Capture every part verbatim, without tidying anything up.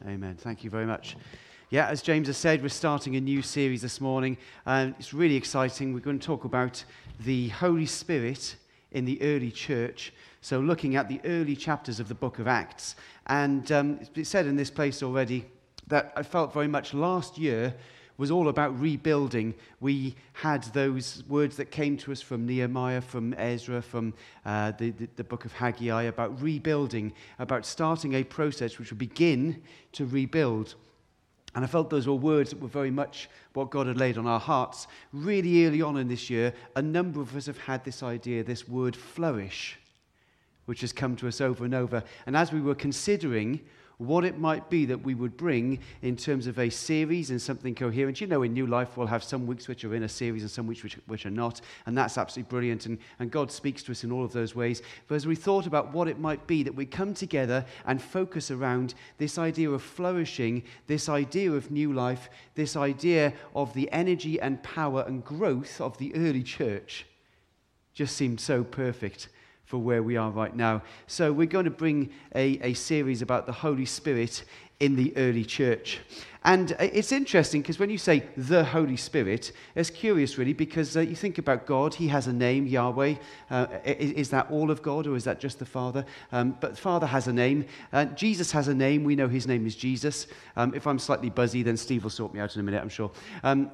Amen. Thank you very much. Yeah, as James has said, we're starting a new series this morning, and it's really exciting. We're going to talk about the Holy Spirit in the early church, so looking at the early chapters of the book of Acts. And um, it's been said in this place already that I felt very much last year was all about rebuilding. We had those words that came to us from Nehemiah, from Ezra, from uh, the, the, the book of Haggai, about rebuilding, about starting a process which would begin to rebuild. And I felt those were words that were very much what God had laid on our hearts. Really early on in this year, a number of us have had this idea, this word flourish, which has come to us over and over. And as we were considering what it might be that we would bring in terms of a series and something coherent. You know, in New Life, we'll have some weeks which are in a series and some weeks which, which are not, and that's absolutely brilliant, and, and God speaks to us in all of those ways. But as we thought about what it might be that we come together and focus around this idea of flourishing, this idea of new life, this idea of the energy and power and growth of the early church, just seemed so perfect for where we are right now. So we're going to bring a, a series about the Holy Spirit in the early church. And it's interesting because when you say the Holy Spirit, it's curious really, because uh, you think about God, he has a name, Yahweh. Uh, is, is that all of God, or is that just the Father? Um, but Father has a name. Uh, Jesus has a name. We know his name is Jesus. Um, if I'm slightly buzzy, then Steve will sort me out in a minute, I'm sure. Um,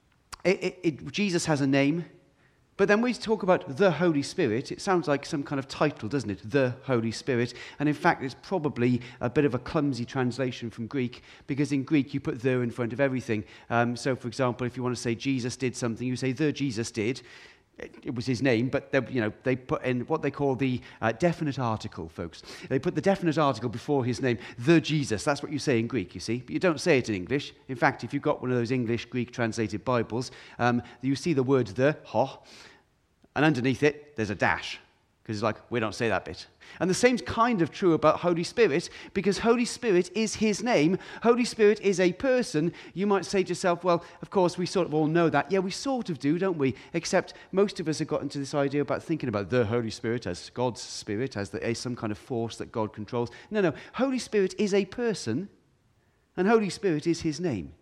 it, it, it, Jesus has a name. But then when we talk about the Holy Spirit, it sounds like some kind of title, doesn't it? The Holy Spirit. And in fact, it's probably a bit of a clumsy translation from Greek, because in Greek, you put the in front of everything. Um, so, for example, if you want to say Jesus did something, you say the Jesus did. It was his name, but they, you know, they put in what they call the uh, definite article, folks. They put the definite article before his name, the Jesus. That's what you say in Greek, you see. But you don't say it in English. In fact, if you've got one of those English-Greek translated Bibles, um, you see the word the, ho, and underneath it, there's a dash, because it's like, we don't say that bit. And the same's kind of true about Holy Spirit, because Holy Spirit is his name. Holy Spirit is a person. You might say to yourself, well, of course, we sort of all know that. Yeah, we sort of do, don't we? Except most of us have got into this idea about thinking about the Holy Spirit as God's Spirit, as, the, as some kind of force that God controls. No, no. Holy Spirit is a person, and Holy Spirit is his name.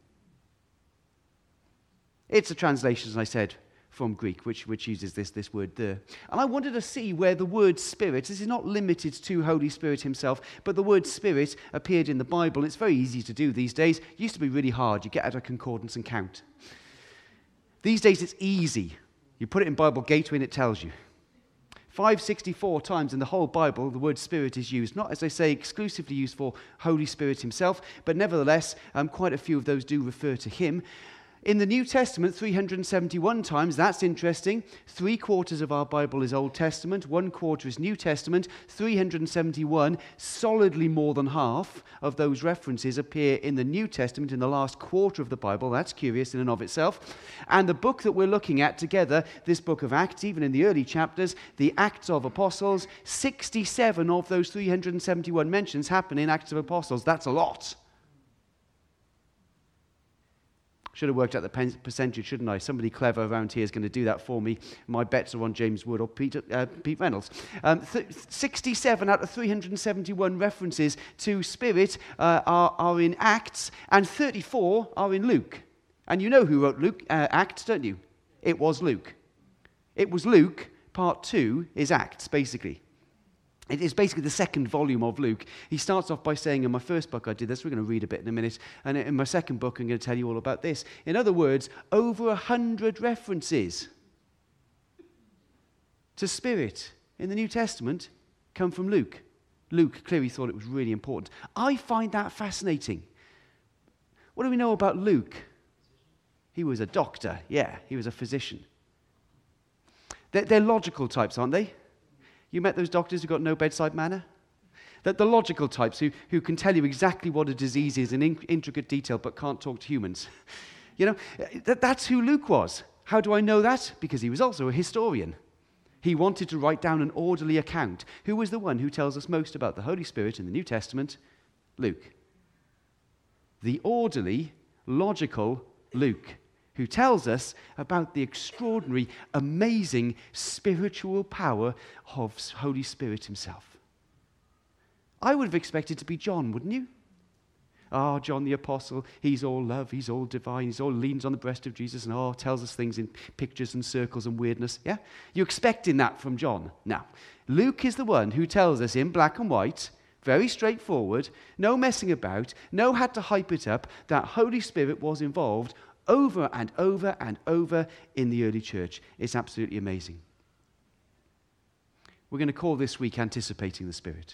It's a translation, as I said, from Greek, which, which uses this, this word the. And I wanted to see where the word Spirit, this is not limited to Holy Spirit himself, but the word Spirit appeared in the Bible. It's very easy to do these days. It used to be really hard. You get out a concordance and count. These days it's easy. You put it in Bible Gateway and it tells you. five hundred sixty-four times in the whole Bible, the word Spirit is used. Not, as I say, exclusively used for Holy Spirit himself, but nevertheless, um, quite a few of those do refer to him. In the New Testament, three hundred seventy-one times, that's interesting. Three quarters of our Bible is Old Testament, one quarter is New Testament. three hundred seventy-one, solidly more than half of those references appear in the New Testament, in the last quarter of the Bible. That's curious in and of itself. And the book that we're looking at together, this book of Acts, even in the early chapters, the Acts of Apostles, sixty-seven of those three hundred seventy-one mentions happen in Acts of Apostles. That's a lot. Should have worked out the percentage, shouldn't I? Somebody clever around here is going to do that for me. My bets are on James Wood or Peter, uh, Pete Reynolds. Um, th- sixty-seven out of three hundred seventy-one references to Spirit uh, are, are in Acts, and thirty-four are in Luke. And you know who wrote Luke, uh, Acts, don't you? It was Luke. It was Luke. Part two is Acts, basically. It is basically the second volume of Luke. He starts off by saying, in my first book I did this, we're going to read a bit in a minute, and in my second book I'm going to tell you all about this. In other words, over a hundred references to Spirit in the New Testament come from Luke. Luke clearly thought it was really important. I find that fascinating. What do we know about Luke? He was a doctor, yeah, he was a physician. They're, they're logical types, aren't they? You met those doctors who got no bedside manner? The, the logical types who, who can tell you exactly what a disease is in in intricate detail but can't talk to humans. You know, that, that's who Luke was. How do I know that? Because he was also a historian. He wanted to write down an orderly account. Who was the one who tells us most about the Holy Spirit in the New Testament? Luke. The orderly, logical Luke, who tells us about the extraordinary, amazing spiritual power of Holy Spirit himself. I would have expected to be John, wouldn't you? Ah, John the Apostle, he's all love, he's all divine, he's all leans on the breast of Jesus and oh, tells us things in pictures and circles and weirdness. Yeah? You're expecting that from John. Now, Luke is the one who tells us in black and white, very straightforward, no messing about, no had to hype it up, that Holy Spirit was involved over and over and over in the early church. It's absolutely amazing. We're going to call this week Anticipating the Spirit.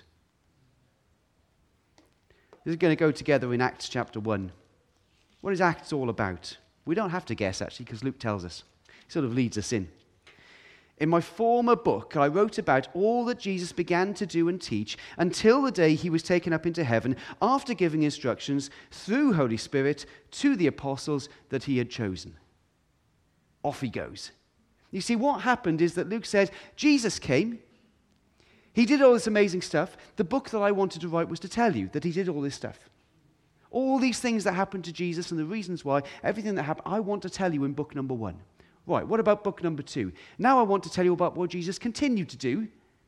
This is going to go together in Acts chapter one. What is Acts all about? We don't have to guess, actually, because Luke tells us. He sort of leads us in. In my former book, I wrote about all that Jesus began to do and teach until the day he was taken up into heaven, after giving instructions through Holy Spirit to the apostles that he had chosen. Off he goes. You see, what happened is that Luke says, Jesus came. He did all this amazing stuff. The book that I wanted to write was to tell you that he did all this stuff. All these things that happened to Jesus and the reasons why, everything that happened, I want to tell you in book number one. Right, what about book number two? Now I want to tell you about what Jesus continued to do,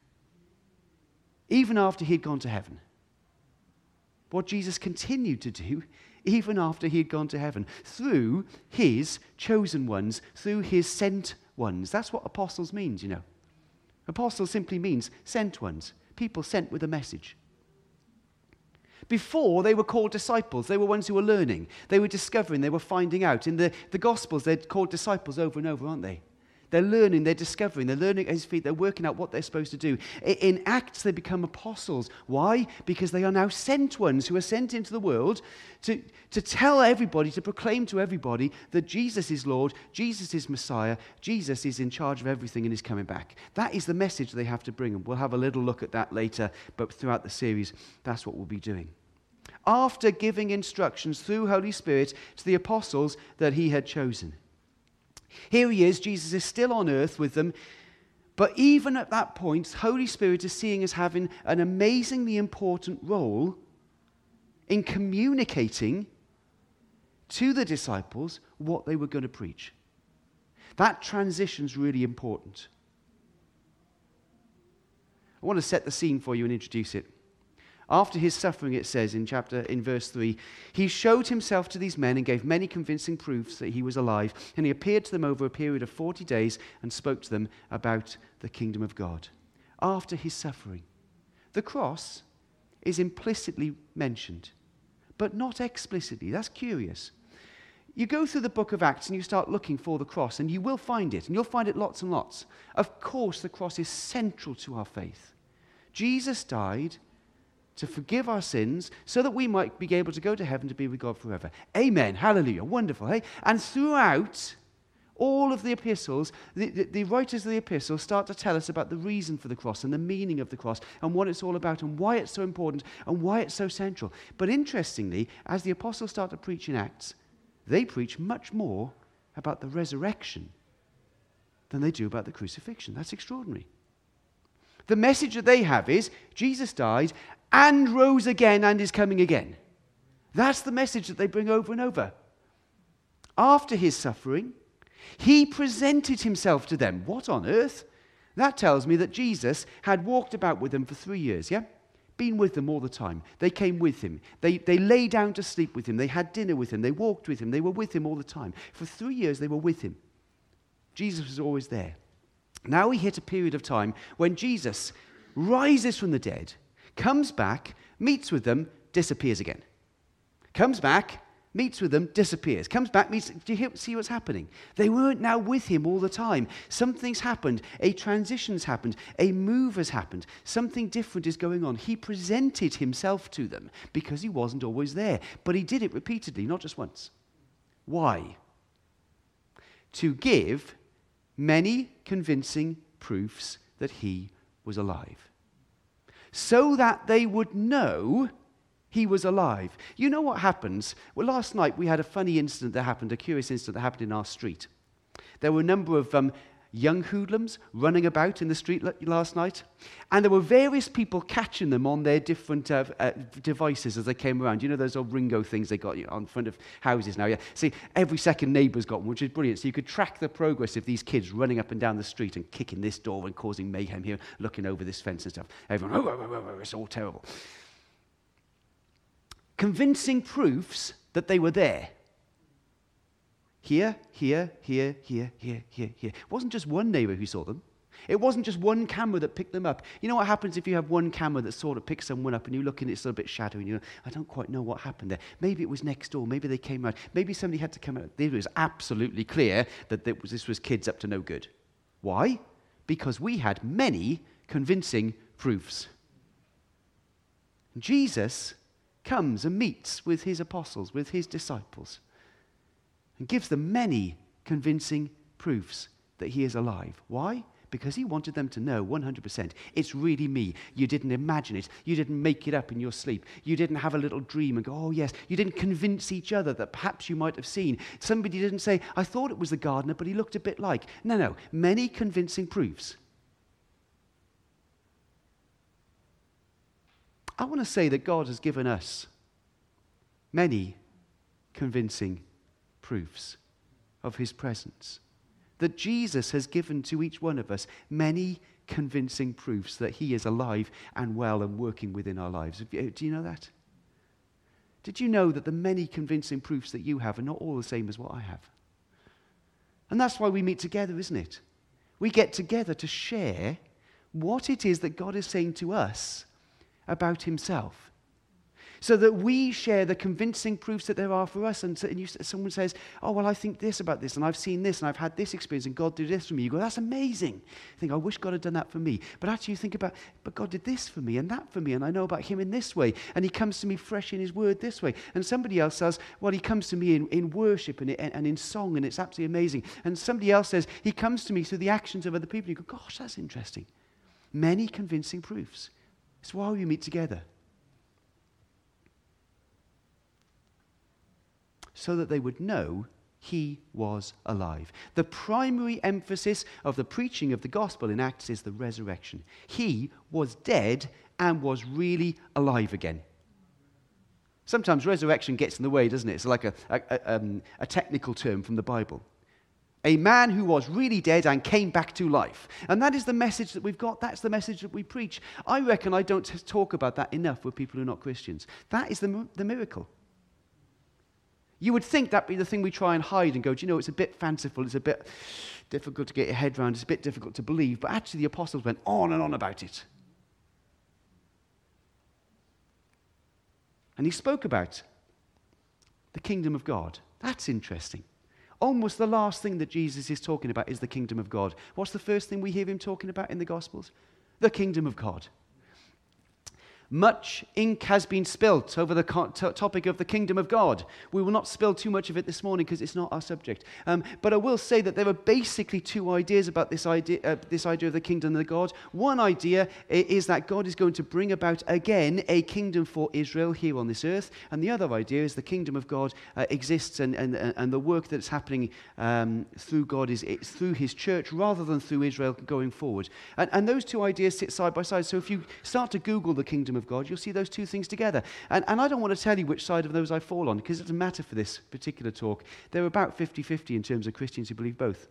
even after he had gone to heaven. What Jesus continued to do, even after he had gone to heaven, through his chosen ones, through his sent ones. That's what apostles means, you know. Apostle simply means sent ones, people sent with a message. Before, they were called disciples. They were ones who were learning. They were discovering. They were finding out. In the, the Gospels, they're called disciples over and over, aren't they? They're learning. They're discovering. They're learning at his feet. They're working out what they're supposed to do. In Acts, they become apostles. Why? Because they are now sent ones who are sent into the world to, to tell everybody, to proclaim to everybody that Jesus is Lord, Jesus is Messiah, Jesus is in charge of everything and is coming back. That is the message they have to bring. And we'll have a little look at that later, but throughout the series, that's what we'll be doing. After giving instructions through Holy Spirit to the apostles that he had chosen. Here he is, Jesus is still on earth with them, but even at that point, Holy Spirit is seeing as having an amazingly important role in communicating to the disciples what they were going to preach. That transition's really important. I want to set the scene for you and introduce it. After his suffering, it says in chapter, in verse three, he showed himself to these men and gave many convincing proofs that he was alive. And he appeared to them over a period of forty days and spoke to them about the kingdom of God. After his suffering, the cross is implicitly mentioned, but not explicitly. That's curious. You go through the book of Acts and you start looking for the cross, and you will find it, and you'll find it lots and lots. Of course, the cross is central to our faith. Jesus died to forgive our sins so that we might be able to go to heaven to be with God forever. Amen. Hallelujah. Wonderful, hey? And throughout all of the epistles, the, the, the writers of the epistles start to tell us about the reason for the cross and the meaning of the cross and what it's all about and why it's so important and why it's so central. But interestingly, as the apostles start to preach in Acts, they preach much more about the resurrection than they do about the crucifixion. That's extraordinary. The message that they have is Jesus died and rose again and is coming again. That's the message that they bring over and over. After his suffering, he presented himself to them. What on earth? That tells me that Jesus had walked about with them for three years, yeah? Been with them all the time. They came with him. They, they lay down to sleep with him. They had dinner with him. They walked with him. They were with him all the time. For three years, they were with him. Jesus was always there. Now we hit a period of time when Jesus rises from the dead, comes back, meets with them, disappears again. Comes back, meets with them, disappears. Comes back, meets... Do you hear, see what's happening? They weren't now with him all the time. Something's happened. A transition's happened. A move has happened. Something different is going on. He presented himself to them because he wasn't always there. But he did it repeatedly, not just once. Why? To give many convincing proofs that he was alive, so that they would know he was alive. You know what happens? Well, last night we had a funny incident that happened, a curious incident that happened in our street. There were a number of um, young hoodlums running about in the street last night, and there were various people catching them on their different uh, uh, devices as they came around. You know those old Ringo things they got on front of houses now? Yeah. See, every second neighbour's got one, which is brilliant. So you could track the progress of these kids running up and down the street and kicking this door and causing mayhem here, looking over this fence and stuff. Everyone, oh, oh, oh, oh, it's all terrible. Convincing proofs that they were there. Here, here, here, here, here, here, here. It wasn't just one neighbor who saw them. It wasn't just one camera that picked them up. You know what happens if you have one camera that sort of picks someone up and you look and it's a bit shadowy and you go, I don't quite know what happened there. Maybe it was next door. Maybe they came out. Maybe somebody had to come out. It was absolutely clear that this was kids up to no good. Why? Because we had many convincing proofs. Jesus comes and meets with his apostles, with his disciples, and gives them many convincing proofs that he is alive. Why? Because he wanted them to know one hundred percent, it's really me. You didn't imagine it. You didn't make it up in your sleep. You didn't have a little dream and go, oh yes. You didn't convince each other that perhaps you might have seen. Somebody didn't say, I thought it was the gardener, but he looked a bit like. No, no, many convincing proofs. I want to say that God has given us many convincing proofs of his presence. That Jesus has given to each one of us many convincing proofs that he is alive and well and working within our lives. Do you know that? Did you know that the many convincing proofs that you have are not all the same as what I have? And that's why we meet together, isn't it? We get together to share what it is that God is saying to us about himself, so that we share the convincing proofs that there are for us. And, so, and you, someone says, oh, well, I think this about this, and I've seen this, and I've had this experience, and God did this for me. You go, that's amazing. You think, I wish God had done that for me. But actually you think about, but God did this for me, and that for me, and I know about him in this way, and he comes to me fresh in his word this way. And somebody else says, well, he comes to me in, in worship and, and, and in song, and it's absolutely amazing. And somebody else says, he comes to me through the actions of other people. You go, gosh, that's interesting. Many convincing proofs. It's why we meet together. So that they would know he was alive. The primary emphasis of the preaching of the gospel in Acts is the resurrection. He was dead and was really alive again. Sometimes resurrection gets in the way, doesn't it? It's like a, a, a, um, a technical term from the Bible. A man who was really dead and came back to life. And that is the message that we've got. That's the message that we preach. I reckon I don't talk about that enough with people who are not Christians. That is the, the miracle. You would think that'd be the thing we try and hide and go, do you know, it's a bit fanciful, it's a bit difficult to get your head around, it's a bit difficult to believe. But actually the apostles went on and on about it. And he spoke about the kingdom of God. That's interesting. Almost the last thing that Jesus is talking about is the kingdom of God. What's the first thing we hear him talking about in the Gospels? The kingdom of God. Much ink has been spilt over the co- t- topic of the kingdom of God. We will not spill too much of it this morning because it's not our subject. Um, but I will say that there are basically two ideas about this idea, uh, this idea of the kingdom of God. One idea is that God is going to bring about again a kingdom for Israel here on this earth. And the other idea is the kingdom of God uh, exists and, and, and the work that's happening um, through God is it's through his church rather than through Israel going forward. And, and those two ideas sit side by side. So if you start to Google the kingdom of God, you'll see those two things together. And, and I don't want to tell you which side of those I fall on, because it doesn't matter for this particular talk. They're about fifty-fifty in terms of Christians who believe both.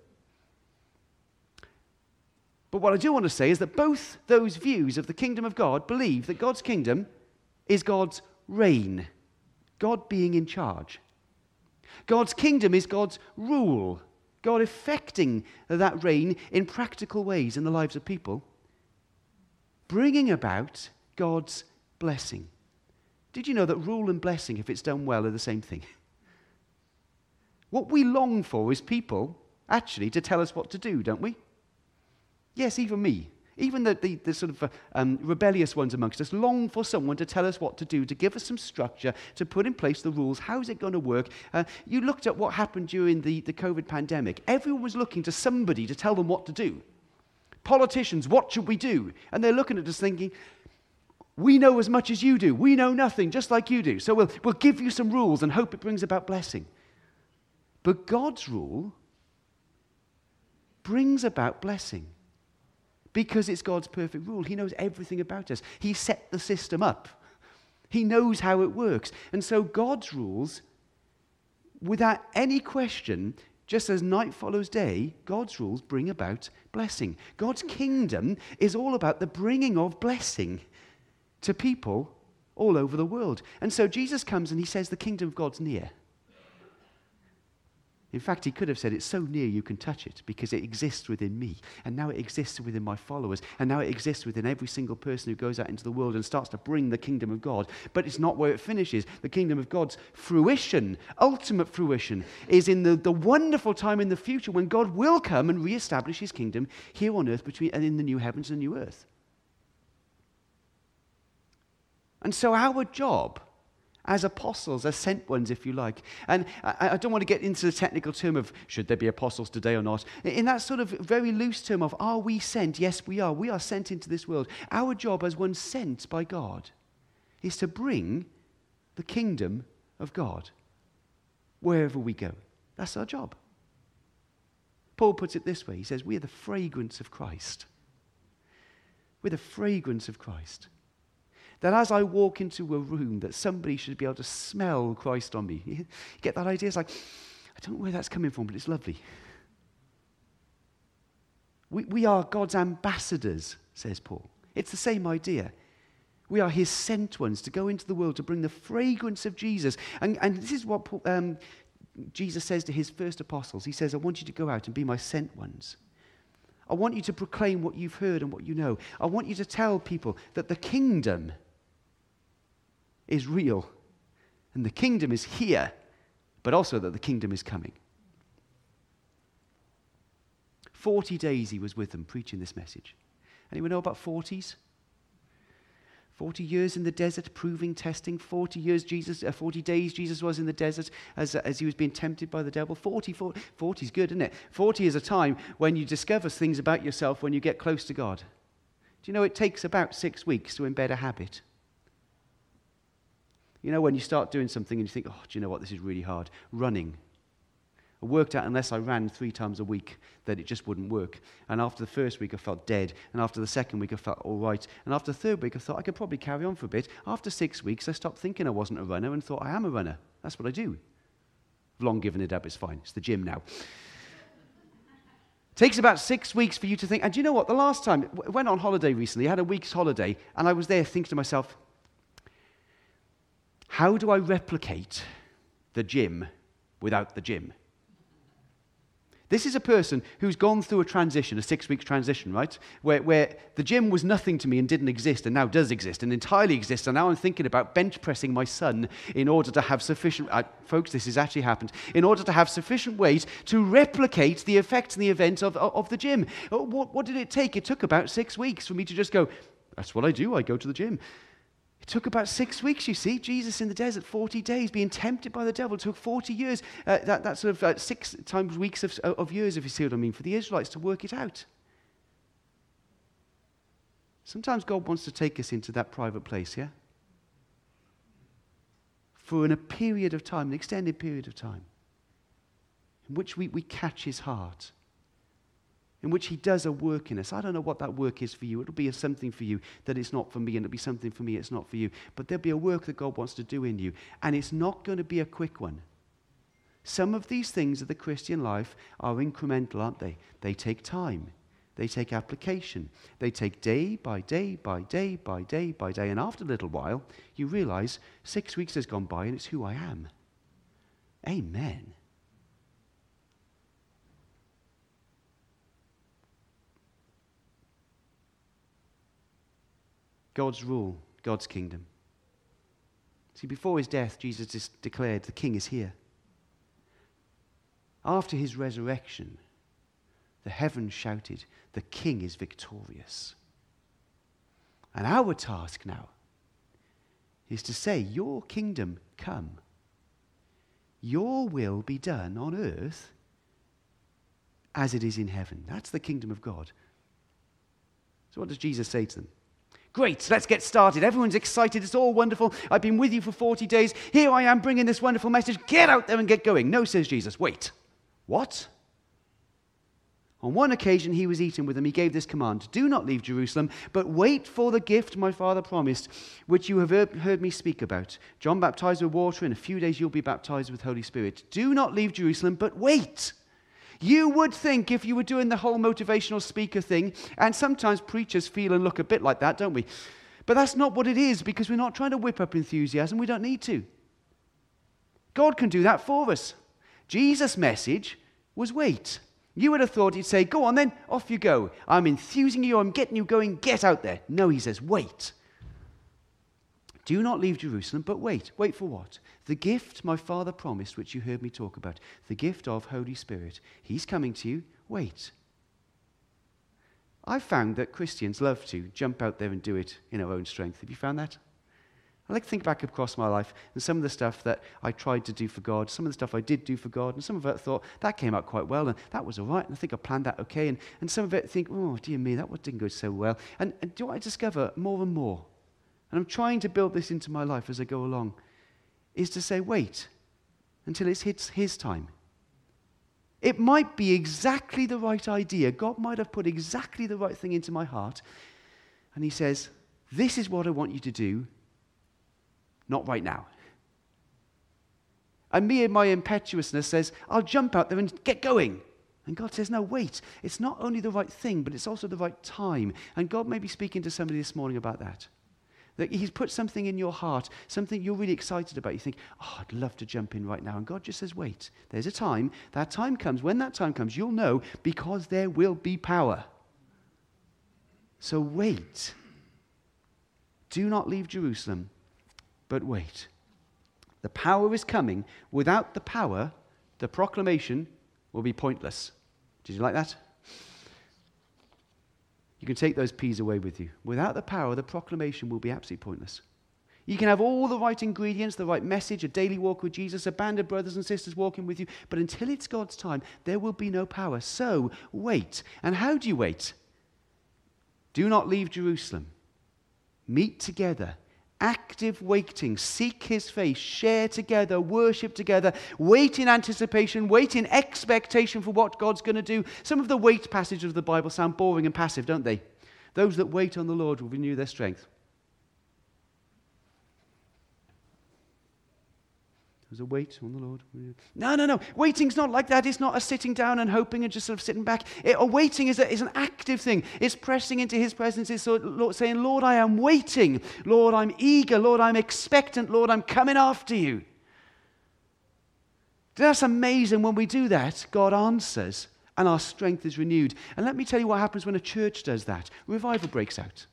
But what I do want to say is that both those views of the kingdom of God believe that God's kingdom is God's reign, God being in charge. God's kingdom is God's rule, God effecting that reign in practical ways in the lives of people, bringing about God's blessing. Did you know that rule and blessing, if it's done well, are the same thing? What we long for is people, actually, to tell us what to do, don't we? Yes, even me. Even the, the, the sort of uh, um, rebellious ones amongst us long for someone to tell us what to do, to give us some structure, to put in place the rules. How's it going to work? Uh, you looked at what happened during the, the COVID pandemic. Everyone was looking to somebody to tell them what to do. Politicians, what should we do? And they're looking at us thinking, we know as much as you do. We know nothing, just like you do. So we'll, we'll give you some rules and hope it brings about blessing. But God's rule brings about blessing because it's God's perfect rule. He knows everything about us. He set the system up. He knows how it works. And so God's rules, without any question, just as night follows day, God's rules bring about blessing. God's kingdom is all about the bringing of blessing to people all over the world. And so Jesus comes and he says the kingdom of God's near. In fact, he could have said it's so near you can touch it because it exists within me. And now it exists within my followers. And now it exists within every single person who goes out into the world and starts to bring the kingdom of God. But it's not where it finishes. The kingdom of God's fruition, ultimate fruition, is in the, the wonderful time in the future when God will come and reestablish his kingdom here on earth between, and in the new heavens and new earth. And so our job as apostles, as sent ones, if you like. And I, I don't want to get into the technical term of should there be apostles today or not. In that sort of very loose term of are we sent? Yes, we are. We are sent into this world. Our job as one sent by God is to bring the kingdom of God wherever we go. That's our job. Paul puts it this way. He says, we are the fragrance of Christ. We're the fragrance of Christ. That as I walk into a room, that somebody should be able to smell Christ on me. You get that idea? It's like, I don't know where that's coming from, but it's lovely. We, we are God's ambassadors, says Paul. It's the same idea. We are his sent ones to go into the world to bring the fragrance of Jesus. And, and this is what Paul, um, Jesus says to his first apostles. He says, I want you to go out and be my sent ones. I want you to proclaim what you've heard and what you know. I want you to tell people that the kingdom is real, and the kingdom is here, but also that the kingdom is coming. Forty days he was with them preaching this message. Anyone know about forties? Forty years in the desert, proving, testing. Forty years Jesus, uh, forty days Jesus was in the desert as, uh, as he was being tempted by the devil. Forty, forty, forty is good, isn't it? Forty is a time when you discover things about yourself when you get close to God. Do you know it takes about six weeks to embed a habit? You know, when you start doing something and you think, oh, do you know what, this is really hard. Running. I worked out unless I ran three times a week that it just wouldn't work. And after the first week, I felt dead. And after the second week, I felt all right. And after the third week, I thought I could probably carry on for a bit. After six weeks, I stopped thinking I wasn't a runner and thought I am a runner. That's what I do. I've long given it up. It's fine. It's the gym now. Takes about six weeks for you to think. And do you know what? The last time, I went on holiday recently. I had a week's holiday. And I was there thinking to myself, how do I replicate the gym without the gym? This is a person who's gone through a transition, a six-week transition, right? Where, where the gym was nothing to me and didn't exist and now does exist and entirely exists. And now I'm thinking about bench pressing my son in order to have sufficient, uh, folks, this has actually happened, in order to have sufficient weight to replicate the effects and the event of, of, of the gym. What, what did it take? It took about six weeks for me to just go, that's what I do, I go to the gym. It took about six weeks, you see. Jesus in the desert, forty days, being tempted by the devil. It took forty years, uh, that, that sort of uh, six times weeks of, of years, if you see what I mean, for the Israelites to work it out. Sometimes God wants to take us into that private place, yeah? For in a period of time, an extended period of time, in which we, we catch his heart, in which he does a work in us. I don't know what that work is for you. It'll be a something for you that it's not for me, and it'll be something for me it's not for you. But there'll be a work that God wants to do in you, and it's not going to be a quick one. Some of these things of the Christian life are incremental, aren't they? They take time. They take application. They take day by day by day by day by day, and after a little while, you realize six weeks has gone by, and it's who I am. Amen. God's rule, God's kingdom. See, before his death, Jesus just declared the king is here. After his resurrection, the heavens shouted, the king is victorious. And our task now is to say, your kingdom come. Your will be done on earth as it is in heaven. That's the kingdom of God. So what does Jesus say to them? Great, let's get started. Everyone's excited. It's all wonderful. I've been with you for forty days. Here I am bringing this wonderful message. Get out there and get going. No, says Jesus. Wait. What? On one occasion, he was eating with them. He gave this command. Do not leave Jerusalem, but wait for the gift my Father promised, which you have heard me speak about. John baptized with water. In a few days, you'll be baptized with Holy Spirit. Do not leave Jerusalem, but wait. You would think if you were doing the whole motivational speaker thing, and sometimes preachers feel and look a bit like that, don't we? But that's not what it is, because we're not trying to whip up enthusiasm. We don't need to. God can do that for us. Jesus' message was wait. You would have thought he'd say, go on then, off you go. I'm enthusing you, I'm getting you going, get out there. No, he says, wait. Do not leave Jerusalem, but wait. Wait for what? The gift my Father promised, which you heard me talk about. The gift of Holy Spirit. He's coming to you. Wait. I've found that Christians love to jump out there and do it in our own strength. Have you found that? I like to think back across my life and some of the stuff that I tried to do for God, some of the stuff I did do for God, and some of it I thought, that came out quite well, and that was all right, and I think I planned that okay, and, and some of it I think, oh, dear me, that didn't go so well. And, and do I discover more and more, and I'm trying to build this into my life as I go along, is to say, wait until it's his, his time. It might be exactly the right idea. God might have put exactly the right thing into my heart. And he says, this is what I want you to do, not right now. And me and my impetuousness says, I'll jump out there and get going. And God says, no, wait. It's not only the right thing, but it's also the right time. And God may be speaking to somebody this morning about that. That he's put something in your heart, something you're really excited about. You think, oh, I'd love to jump in right now. And God just says, wait, there's a time. That time comes. When that time comes, you'll know, because there will be power. So wait. Do not leave Jerusalem, but wait. The power is coming. Without the power, the proclamation will be pointless. Did you like that? You can take those P's away with you. Without the power, the proclamation will be absolutely pointless. You can have all the right ingredients, the right message, a daily walk with Jesus, a band of brothers and sisters walking with you, but until it's God's time, there will be no power. So, wait. And how do you wait? Do not leave Jerusalem. Meet together. Active waiting. Seek his face. Share together. Worship together. Wait in anticipation. Wait in expectation for what God's going to do. Some of the wait passages of the Bible sound boring and passive, don't they? Those that wait on the Lord will renew their strength. There's a wait on the Lord. No, no, no. Waiting's not like that. It's not a sitting down and hoping and just sort of sitting back. It, a waiting is, a, is an active thing. It's pressing into his presence. It's sort of saying, Lord, I am waiting. Lord, I'm eager. Lord, I'm expectant. Lord, I'm coming after you. That's amazing. When we do that, God answers and our strength is renewed. And let me tell you what happens when a church does that. Revival breaks out.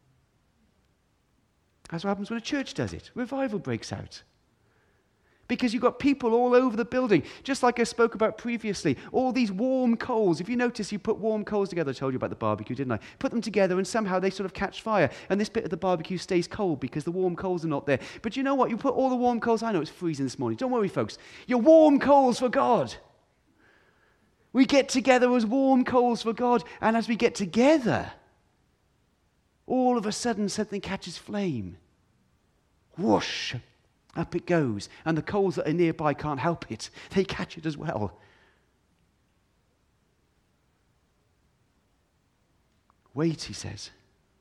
That's what happens when a church does it. Revival breaks out. Because you've got people all over the building, just like I spoke about previously, all these warm coals. If you notice, you put warm coals together. I told you about the barbecue, didn't I? Put them together and somehow they sort of catch fire. And this bit of the barbecue stays cold because the warm coals are not there. But you know what? You put all the warm coals. I know it's freezing this morning. Don't worry, folks. You're warm coals for God. We get together as warm coals for God. And as we get together, all of a sudden something catches flame. Whoosh. Up it goes, and the coals that are nearby can't help it. They catch it as well. Wait, he says,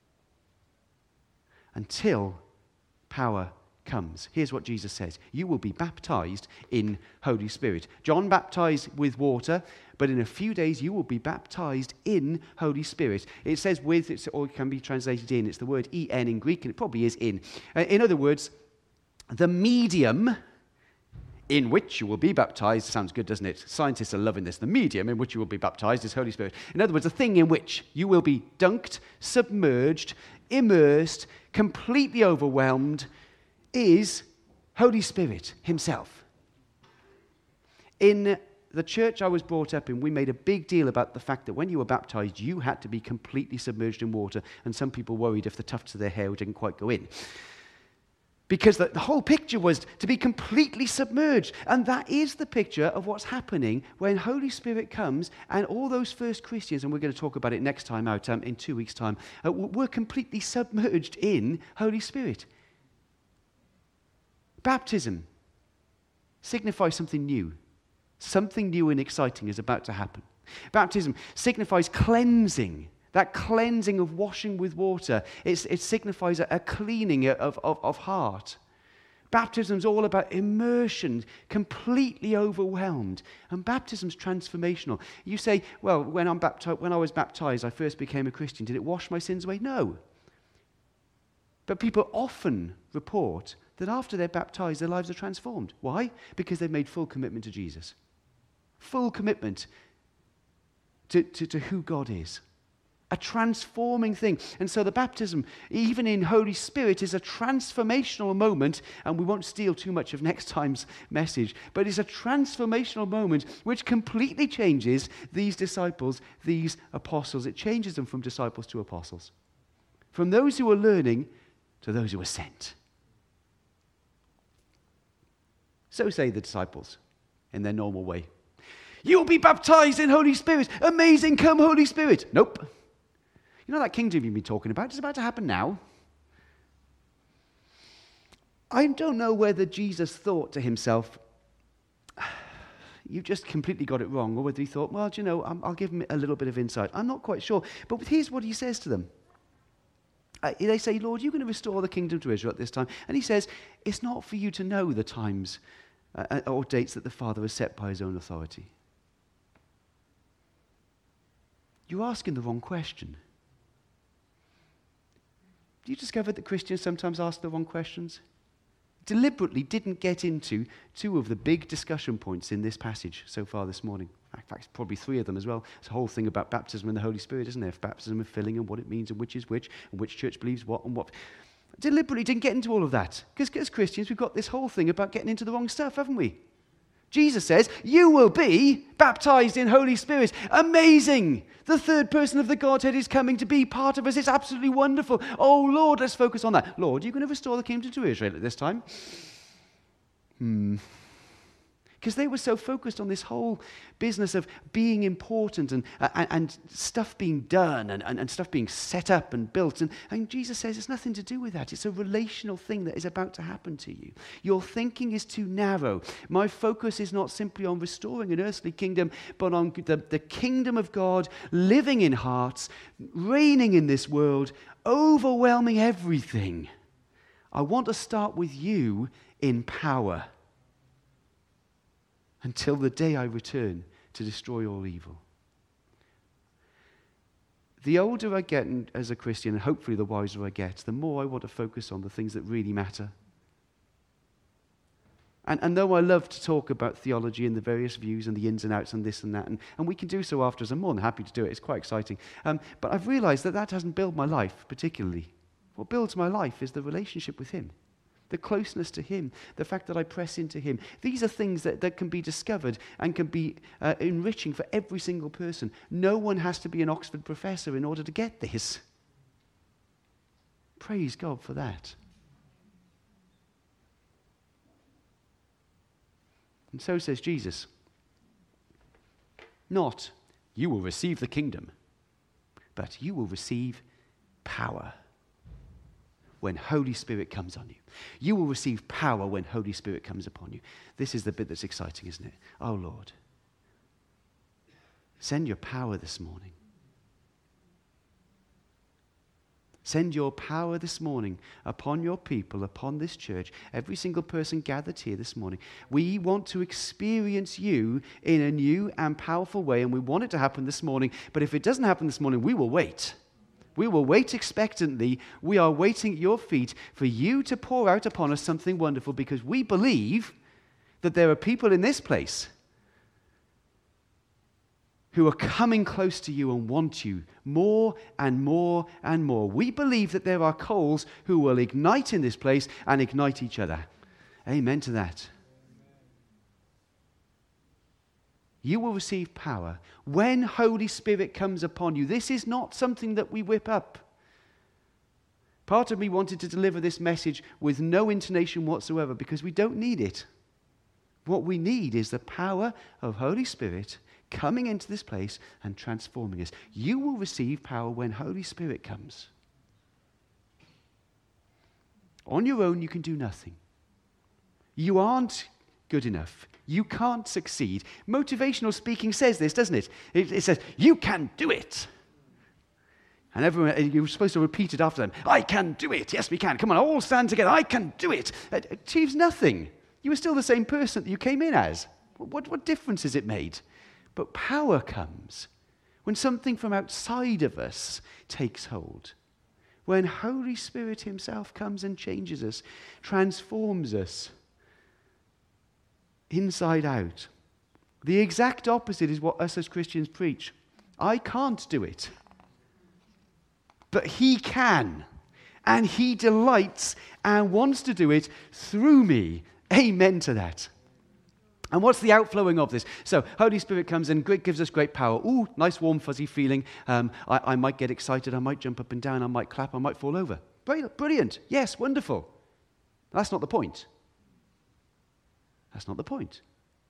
until power comes. Here's what Jesus says. You will be baptized in Holy Spirit. John baptized with water, but in a few days you will be baptized in Holy Spirit. It says with, it's, or it can be translated in. It's the word en in Greek, and it probably is in. Uh, in other words, the medium in which you will be baptized, sounds good, doesn't it? Scientists are loving this. The medium in which you will be baptized is Holy Spirit. In other words, the thing in which you will be dunked, submerged, immersed, completely overwhelmed is Holy Spirit himself. In the church I was brought up in, we made a big deal about the fact that when you were baptized, you had to be completely submerged in water, and some people worried if the tufts of their hair didn't quite go in. Because the, the whole picture was to be completely submerged. And that is the picture of what's happening when Holy Spirit comes and all those first Christians, and we're going to talk about it next time out um, in two weeks' time, uh, were completely submerged in Holy Spirit. Baptism signifies something new. Something new and exciting is about to happen. Baptism signifies cleansing. That cleansing of washing with water, it's, it signifies a, a cleaning of, of, of heart. Baptism's all about immersion, completely overwhelmed. And baptism's transformational. You say, well, when, I'm baptized, when I was baptized, I first became a Christian. Did it wash my sins away? No. But people often report that after they're baptized, their lives are transformed. Why? Because they've made full commitment to Jesus. Full commitment to, to, to who God is. A transforming thing. And so the baptism, even in Holy Spirit, is a transformational moment, and we won't steal too much of next time's message, but it's a transformational moment which completely changes these disciples, these apostles. It changes them from disciples to apostles. From those who are learning to those who are sent. So say the disciples in their normal way. You'll be baptized in Holy Spirit. Amazing, come Holy Spirit. Nope. You know that kingdom you've been talking about? It's about to happen now. I don't know whether Jesus thought to himself, you just completely got it wrong, or whether he thought, well, do you know, I'll give him a little bit of insight. I'm not quite sure. But here's what he says to them. Uh, they say, Lord, you're going to restore the kingdom to Israel at this time. And he says, it's not for you to know the times uh, or dates that the Father has set by his own authority. You're asking the wrong question. You discovered that Christians sometimes ask the wrong questions? Deliberately didn't get into two of the big discussion points in this passage so far this morning. In fact, probably three of them as well. It's a whole thing about baptism and the Holy Spirit, isn't there? Baptism and filling and what it means and which is which and which church believes what and what. Deliberately didn't get into all of that. Because as Christians, we've got this whole thing about getting into the wrong stuff, haven't we? Jesus says, you will be baptized in Holy Spirit. Amazing! The third person of the Godhead is coming to be part of us. It's absolutely wonderful. Oh, Lord, let's focus on that. Lord, are you going to restore the kingdom to Israel at this time? Hmm. Because they were so focused on this whole business of being important and, and, and stuff being done and, and, and stuff being set up and built. And, and Jesus says it's nothing to do with that. It's a relational thing that is about to happen to you. Your thinking is too narrow. My focus is not simply on restoring an earthly kingdom, but on the, the kingdom of God living in hearts, reigning in this world, overwhelming everything. I want to start with you in power. Until the day I return to destroy all evil. The older I get as a Christian, and hopefully the wiser I get, the more I want to focus on the things that really matter. And, and though I love to talk about theology and the various views and the ins and outs and this and that, and, and we can do so afterwards, I'm more than happy to do it, it's quite exciting. Um, but I've realized that that hasn't built my life particularly. What builds my life is the relationship with him. The closeness to him, the fact that I press into him. These are things that, that can be discovered and can be uh, enriching for every single person. No one has to be an Oxford professor in order to get this. Praise God for that. And so says Jesus. Not, you will receive the kingdom, but you will receive power. When Holy Spirit comes on you. You will receive power when Holy Spirit comes upon you. This is the bit that's exciting, isn't it? Oh, Lord. Send your power this morning. Send your power this morning upon your people, upon this church, every single person gathered here this morning. We want to experience you in a new and powerful way, and we want it to happen this morning. But if it doesn't happen this morning, we will wait. We will wait expectantly. We are waiting at your feet for you to pour out upon us something wonderful, because we believe that there are people in this place who are coming close to you and want you more and more and more. We believe that there are coals who will ignite in this place and ignite each other. Amen to that. You will receive power when Holy Spirit comes upon you. This is not something that we whip up. Part of me wanted to deliver this message with no intonation whatsoever because we don't need it. What we need is the power of Holy Spirit coming into this place and transforming us. You will receive power when Holy Spirit comes. On your own, you can do nothing. You aren't good enough. You can't succeed. Motivational speaking says this, doesn't it? It, it says, you can do it. And everyone, you're supposed to repeat it after them. I can do it. Yes, we can. Come on, all stand together. I can do it. It achieves nothing. You are still the same person that you came in as. What, what difference has it made? But power comes when something from outside of us takes hold. when Holy Spirit himself comes and changes us, transforms us inside out. The exact opposite is what us as Christians preach. I can't do it, but he can, and he delights and wants to do it through me. Amen to that. And what's the outflowing of this? So, Holy Spirit comes in, great, gives us great power. Ooh, nice, warm, fuzzy feeling. Um, I, I might get excited. I might jump up and down. I might clap. I might fall over. Brilliant. Yes, wonderful. That's not the point. That's not the point.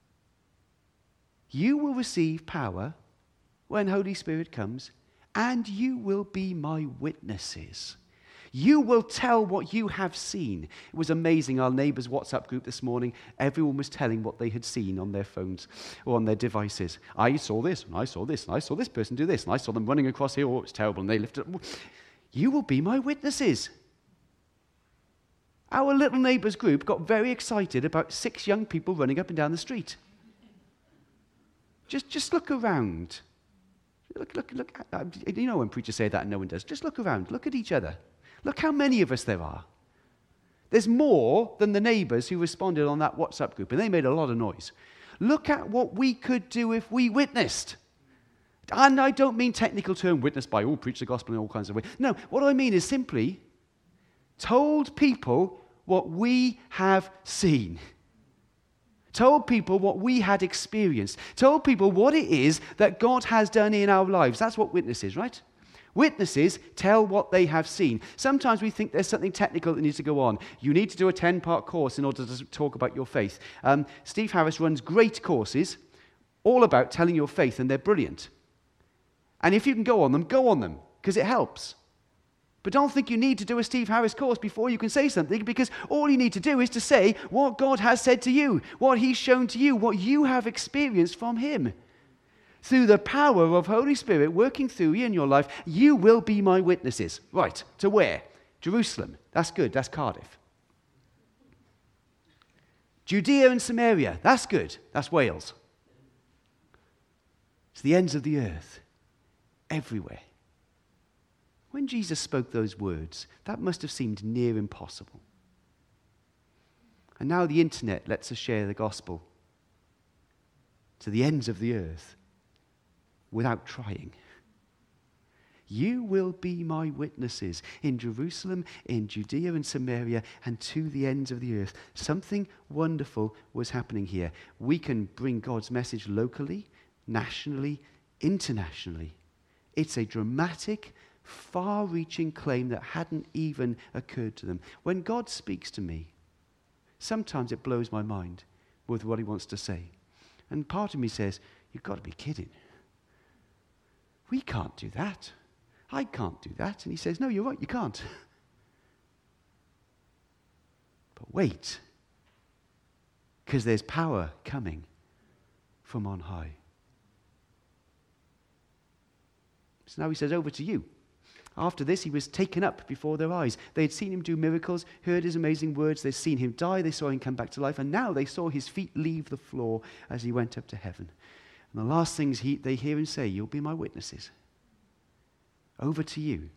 You will receive power when Holy Spirit comes, and you will be my witnesses. You will tell what you have seen. It was amazing, our neighbours' WhatsApp group this morning, everyone was telling what they had seen on their phones or on their devices. I saw this, and I saw this, and I saw this person do this, and I saw them running across here, oh, it was terrible, and they lifted up. You will be my witnesses. Our little neighbours' group got very excited about six young people running up and down the street. Just, just look around. Look, look, look. You know when preachers say that and no one does. Just look around. Look at each other. Look how many of us there are. There's more than the neighbours who responded on that WhatsApp group, and they made a lot of noise. Look at what we could do if we witnessed. And I don't mean technical term witness by, oh, preach the gospel in all kinds of ways. No, what I mean is simply told people what we have seen. Told people what we had experienced. Told people what it is that God has done in our lives. That's what witness is, right? Witnesses tell what they have seen. Sometimes we think there's something technical that needs to go on. You need to do a ten-part course in order to talk about your faith. Um, Steve Harris runs great courses all about telling your faith, and they're brilliant. And if you can go on them, go on them, because it helps. But don't think you need to do a Steve Harris course before you can say something, because all you need to do is to say what God has said to you, what he's shown to you, what you have experienced from him. Through the power of Holy Spirit working through you in your life, you will be my witnesses. Right, to where? Jerusalem. That's good, that's Cardiff. Judea and Samaria. That's good, that's Wales. It's the ends of the earth. Everywhere. When Jesus spoke those words, that must have seemed near impossible. And now the internet lets us share the gospel to the ends of the earth without trying. You will be my witnesses in Jerusalem, in Judea and Samaria, and to the ends of the earth. Something wonderful was happening here. We can bring God's message locally, nationally, internationally. It's a dramatic, far-reaching claim that hadn't even occurred to them. When God speaks to me, sometimes it blows my mind with what he wants to say. And part of me says, you've got to be kidding. We can't do that. I can't do that. And he says, no, you're right, you can't. But wait, because there's power coming from on high. So now he says, over to you. After this, he was taken up before their eyes. They had seen him do miracles, heard his amazing words. They'd seen him die. They saw him come back to life. And now they saw his feet leave the floor as he went up to heaven. And the last things he, they hear him say, you'll be my witnesses. Over to you.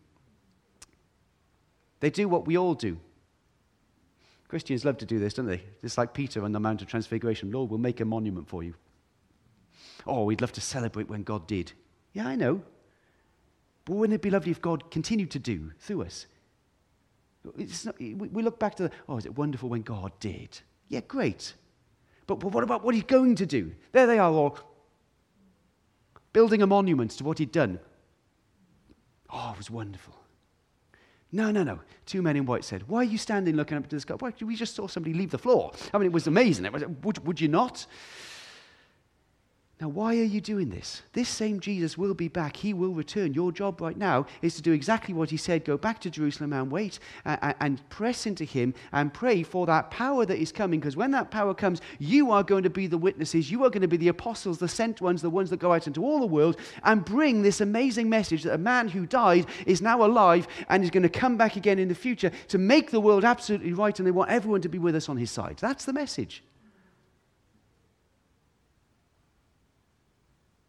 They do what we all do. Christians love to do this, don't they? Just like Peter on the Mount of Transfiguration. Lord, we'll make a monument for you. Oh, we'd love to celebrate when God did. Yeah, I know. But wouldn't it be lovely if God continued to do through us? It's not, we look back to, the, oh, is it wonderful when God did? Yeah, great. But, but what about what he's going to do? There they are all building a monument to what he'd done. Oh, it was wonderful. No, no, no. Two men in white said, why are you standing looking up to the sky? Why, we just saw somebody leave the floor. I mean, it was amazing. It was, would, would you not? Now, why are you doing this? This same Jesus will be back. He will return. Your job right now is to do exactly what he said. Go back to Jerusalem and wait and, and press into him and pray for that power that is coming. Because when that power comes, you are going to be the witnesses. You are going to be the apostles, the sent ones, the ones that go out into all the world and bring this amazing message that a man who died is now alive and is going to come back again in the future to make the world absolutely right, and they want everyone to be with us on his side. That's the message.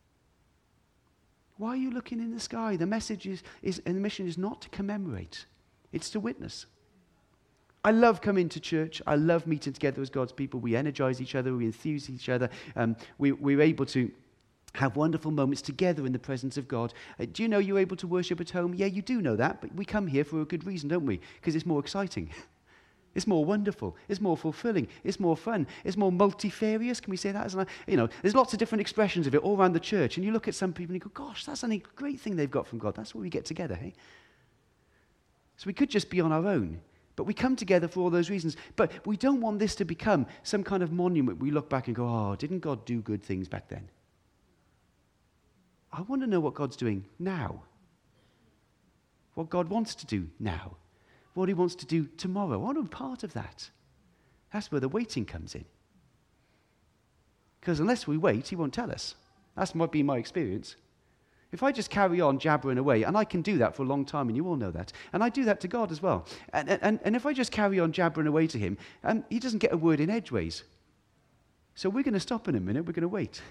Why are you looking in the sky? The message is, is, and the mission is not to commemorate. It's to witness. I love coming to church. I love meeting together as God's people. We energize each other. We enthuse each other. Um, we, we're able to have wonderful moments together in the presence of God. Uh, do you know you're able to worship at home? Yeah, you do know that, but we come here for a good reason, don't we? Because it's more exciting. It's more wonderful. It's more fulfilling. It's more fun. It's more multifarious. Can we say that? As an, you know, there's lots of different expressions of it all around the church. And you look at some people and you go, gosh, that's a great thing they've got from God. That's where we get together, hey? So we could just be on our own. But we come together for all those reasons. But we don't want this to become some kind of monument. We look back and go, oh, didn't God do good things back then? I want to know what God's doing now. What God wants to do now. What he wants to do tomorrow. I want to be part of that. That's where the waiting comes in. Because unless we wait, he won't tell us. That might be my experience. If I just carry on jabbering away, and I can do that for a long time, and you all know that, and I do that to God as well, and, and, and if I just carry on jabbering away to him, um, he doesn't get a word in edgeways. So we're going to stop in a minute, we're going to wait.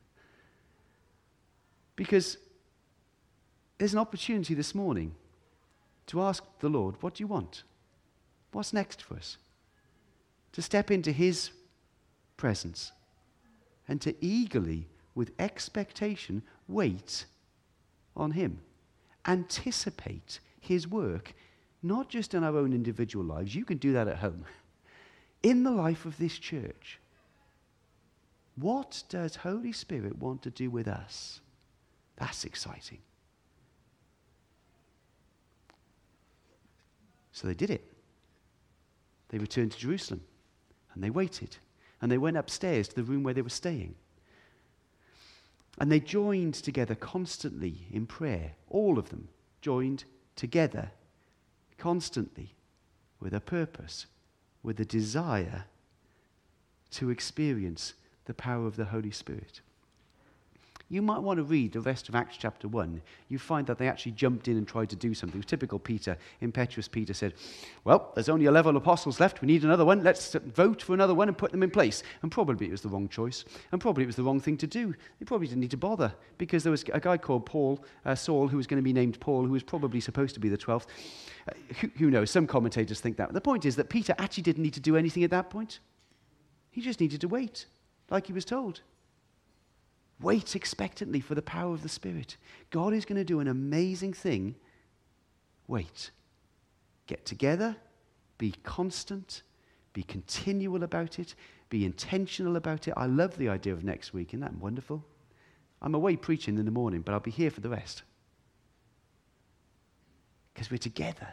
Because there's an opportunity this morning to ask the Lord, what do you want? What's next for us? To step into his presence and to eagerly, with expectation, wait on him. Anticipate his work, not just in our own individual lives. You can do that at home. In the life of this church. What does Holy Spirit want to do with us? That's exciting. So they did it. They returned to Jerusalem and they waited. And they went upstairs to the room where they were staying. And they joined together constantly in prayer. All of them joined together constantly with a purpose, with a desire to experience the power of the Holy Spirit. You might want to read the rest of Acts chapter one. You find that they actually jumped in and tried to do something. It was typical Peter. Impetuous Peter said, well, there's only eleven apostles left. We need another one. Let's vote for another one and put them in place. And probably it was the wrong choice. And probably it was the wrong thing to do. They probably didn't need to bother because there was a guy called Paul, uh, Saul, who was going to be named Paul, who was probably supposed to be the twelfth. Uh, who, who knows? Some commentators think that. But the point is that Peter actually didn't need to do anything at that point. He just needed to wait, like he was told. Wait expectantly for the power of the Spirit. God is going to do an amazing thing. Wait. Get together. Be constant. Be continual about it. Be intentional about it. I love the idea of next week. Isn't that wonderful? I'm away preaching in the morning, but I'll be here for the rest. Because we're together.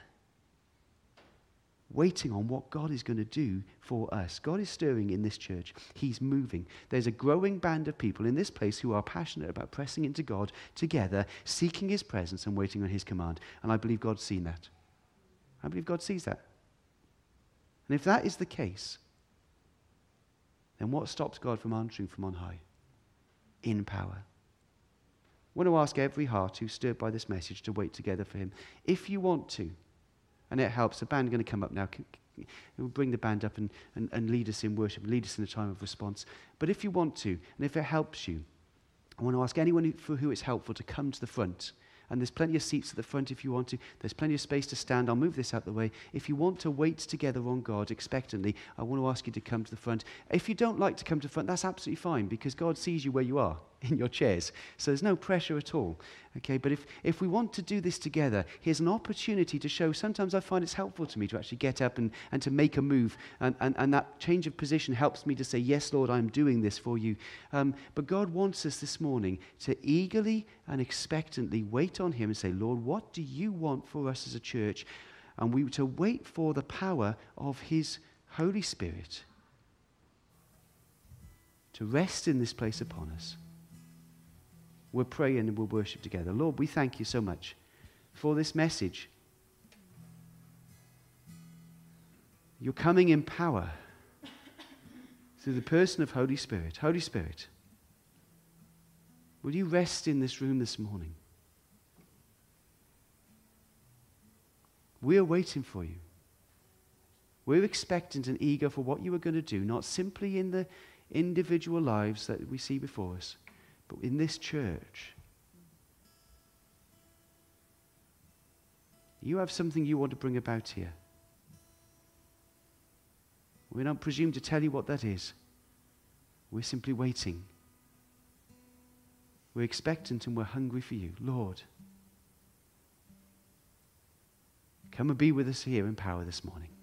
Waiting on what God is going to do for us. God is stirring in this church. He's moving. There's a growing band of people in this place who are passionate about pressing into God together, seeking his presence and waiting on his command. And I believe God's seen that. I believe God sees that. And if that is the case, then what stops God from answering from on high? In power. I want to ask every heart who's stirred by this message to wait together for him. If you want to, and it helps. The band are going to come up now. We'll bring the band up and, and, and lead us in worship, lead us in a time of response. But if you want to, and if it helps you, I want to ask anyone who, for who it's helpful to come to the front. And there's plenty of seats at the front if you want to. There's plenty of space to stand. I'll move this out the way. If you want to wait together on God expectantly, I want to ask you to come to the front. If you don't like to come to the front, that's absolutely fine because God sees you where you are in your chairs. So there's no pressure at all. Okay, but if, if we want to do this together, here's an opportunity to show. Sometimes I find it's helpful to me to actually get up and, and to make a move. And, and, and that change of position helps me to say, yes, Lord, I'm doing this for you. Um, but God wants us this morning to eagerly and expectantly wait on him and say, Lord, what do you want for us as a church? And we to wait for the power of his Holy Spirit to rest in this place upon us. We'll pray and we'll worship together. Lord, we thank you so much for this message. You're coming in power through the person of Holy Spirit. Holy Spirit, will you rest in this room this morning? We're waiting for you. We're expectant and eager for what you are going to do, not simply in the individual lives that we see before us, but in this church. You have something you want to bring about here. We don't presume to tell you what that is. We're simply waiting. We're expectant and we're hungry for you. Lord, come and be with us here in power this morning.